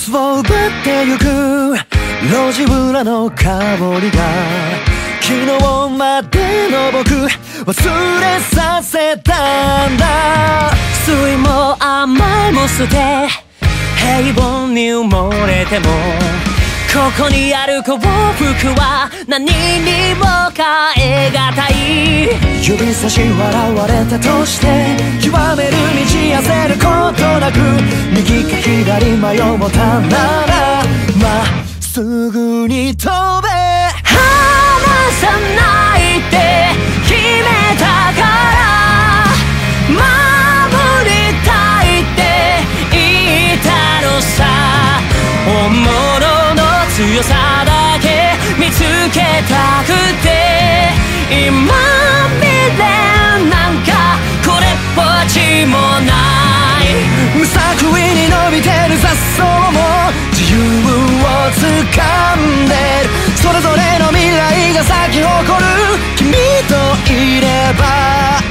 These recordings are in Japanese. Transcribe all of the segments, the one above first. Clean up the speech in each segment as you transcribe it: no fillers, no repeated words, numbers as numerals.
スを奪ってゆく路地裏の香りが昨日までの僕忘れさせたんだ。酸いも甘いも捨て平凡に埋もれてもここにある幸福は何にも変えがたい。指差し笑われたとして極める道焦ることなく右か左迷うたならまっすぐに飛べ。離さないって決めたから守りたいって言ったのさ。本物の強さだけ見つけたくて今未練なんかこれっぽっちもない。無作為に伸びてる雑草も自由を掴んでる。それぞれの未来が咲き誇る君といれば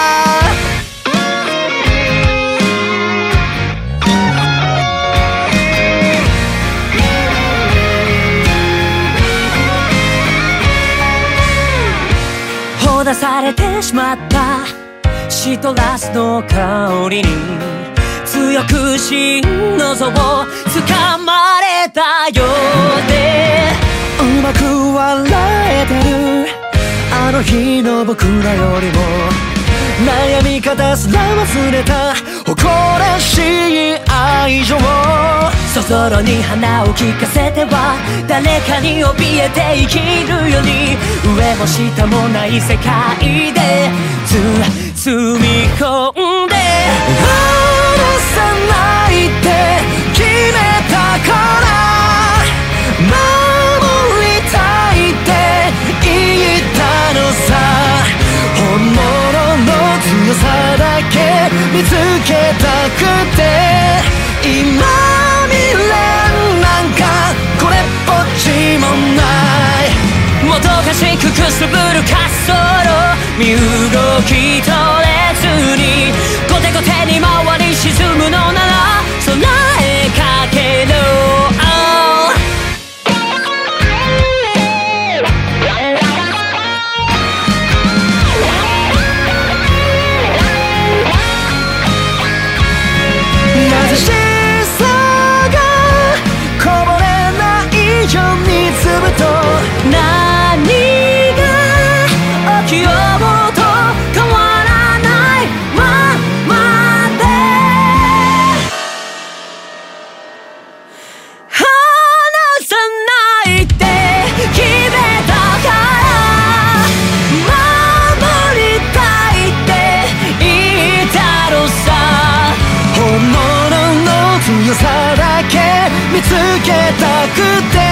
放出されてしまったシトラスの香りに強く心の臓を掴まれたようでうまく笑えてるあの日の僕らよりも悩み方すら忘れた誇らしい愛情。そぞろに花を聞かせては誰かに怯えて生きるより上も下もない世界で包み込んで離さないって決めたから守りたいって言ったのさ。本物の強さだけ見つけたくて今未練なんかこれっぽっちもない。もどかしくくすぶる滑走路身動き取れずにコテコテに回り沈むのなら備えかけろ。優しさがこぼれないようにずっと何が起きようと変わらないままで離さないって決めたから守りたいって言ったのさ。本物の強さだけ見つけたくて